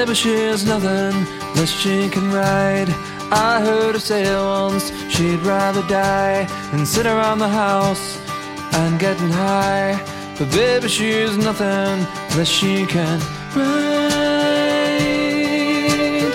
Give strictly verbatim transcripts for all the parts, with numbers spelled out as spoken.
baby, she's nothing unless she can ride. I heard her say once she'd rather die than sit around the house and getting high. But baby, she's nothing unless she can ride.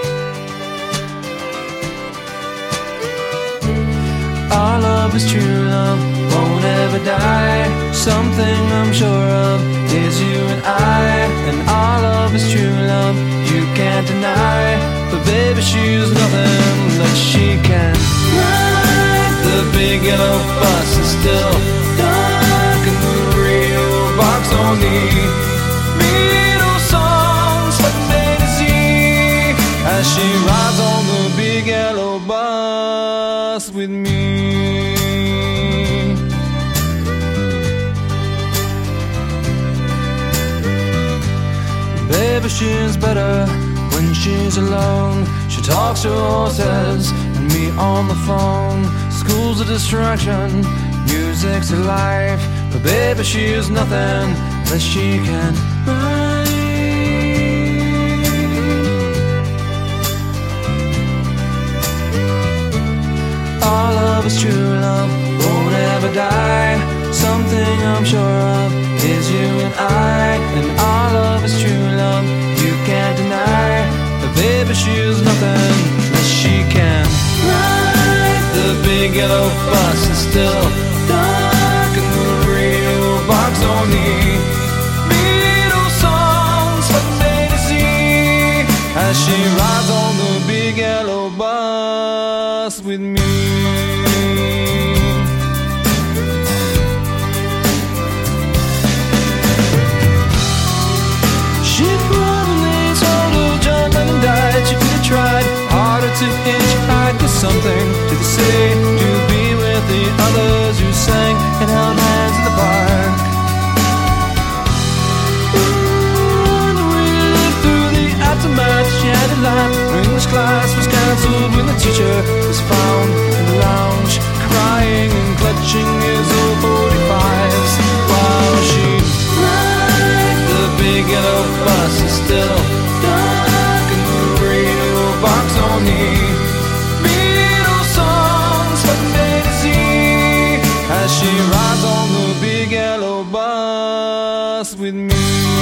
Our love is true love, won't ever die. Something I'm sure of is you and I. And our love is true love, you can't deny. But baby, she's nothing unless she can ride. The big yellow bus is still dark, and the radio box only middle songs from A to Z as she rides on the big yellow bus with me. Baby, she's better when she's alone. She talks to horses and me on the phone. School's a distraction, music's a life. But baby, she's nothing unless she can ride. Our love is true love, won't ever die. Something I'm sure of is you and I. And our love is true love, you can't deny. But baby, she's nothing unless she can ride. The big yellow bus is still dark, and the radio box only middle songs from A to Z as she rides on the big yellow bus with me. She could have tried harder to hitchhike to something to say, to be with the others who sang and held hands in the park. Ooh, we lived through the aftermath. She had a laugh. Her English class was cancelled when the teacher was found in the lounge, crying and clutching his old forty-fives while she ride. The big yellow bus is still dark, box only middle songs from A to Z as she rides on the big yellow bus with me.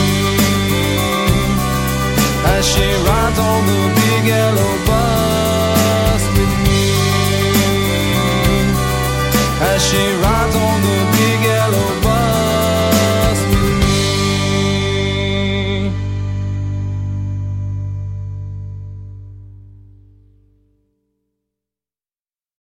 As she rides on the big yellow bus with me. As she rides